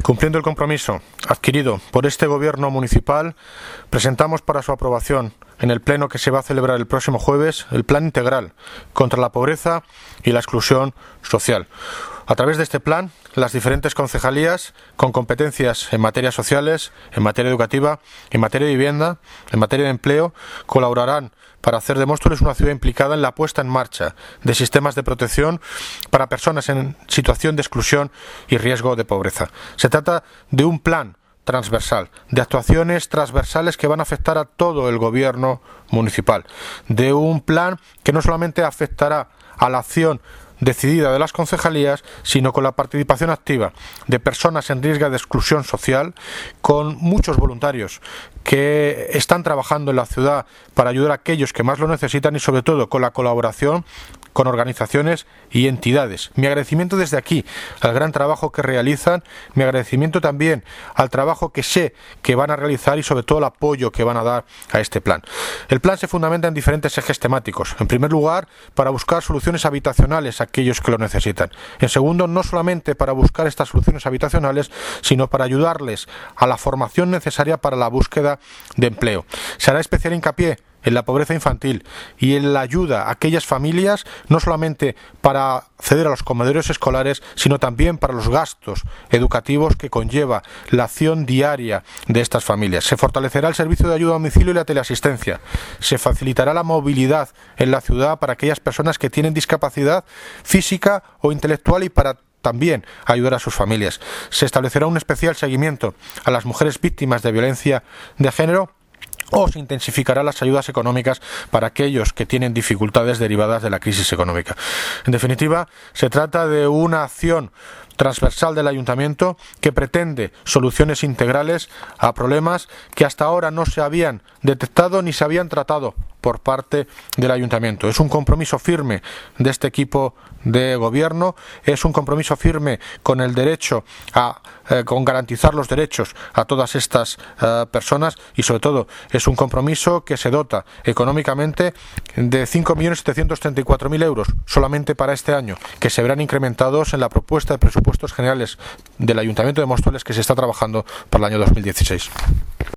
Cumpliendo el compromiso adquirido por este Gobierno municipal, presentamos para su aprobación en el Pleno que se va a celebrar el próximo jueves el Plan Integral contra la Pobreza y la Exclusión Social. A través de este plan, las diferentes concejalías con competencias en materias sociales, en materia educativa, en materia de vivienda, en materia de empleo, colaborarán para hacer de Móstoles una ciudad implicada en la puesta en marcha de sistemas de protección para personas en situación de exclusión y riesgo de pobreza. Se trata de un plan transversal, de actuaciones transversales que van a afectar a todo el Gobierno municipal, de un plan que no solamente afectará a la acción decidida de las concejalías, sino con la participación activa de personas en riesgo de exclusión social, con muchos voluntarios que están trabajando en la ciudad para ayudar a aquellos que más lo necesitan y sobre todo con la colaboración con organizaciones y entidades. Mi agradecimiento desde aquí al gran trabajo que realizan, mi agradecimiento también al trabajo que sé que van a realizar y sobre todo el apoyo que van a dar a este plan. El plan se fundamenta en diferentes ejes temáticos. En primer lugar, para buscar soluciones habitacionales a aquellos que lo necesitan. En segundo, no solamente para buscar estas soluciones habitacionales, sino para ayudarles a la formación necesaria para la búsqueda de empleo. Se hará especial hincapié en la pobreza infantil y en la ayuda a aquellas familias, no solamente para acceder a los comedores escolares, sino también para los gastos educativos que conlleva la acción diaria de estas familias. Se fortalecerá el servicio de ayuda a domicilio y la teleasistencia. Se facilitará la movilidad en la ciudad para aquellas personas que tienen discapacidad física o intelectual y para también ayudar a sus familias. Se establecerá un especial seguimiento a las mujeres víctimas de violencia de género o se intensificarán las ayudas económicas para aquellos que tienen dificultades derivadas de la crisis económica. En definitiva, se trata de una acción transversal del Ayuntamiento que pretende soluciones integrales a problemas que hasta ahora no se habían detectado ni se habían tratado por parte del Ayuntamiento. Es un compromiso firme de este equipo de gobierno, es un compromiso firme con el derecho con garantizar los derechos a todas estas personas y sobre todo es un compromiso que se dota económicamente de 5.734.000 euros solamente para este año, que se verán incrementados en la propuesta de presupuestos generales del Ayuntamiento de Móstoles que se está trabajando para el año 2016.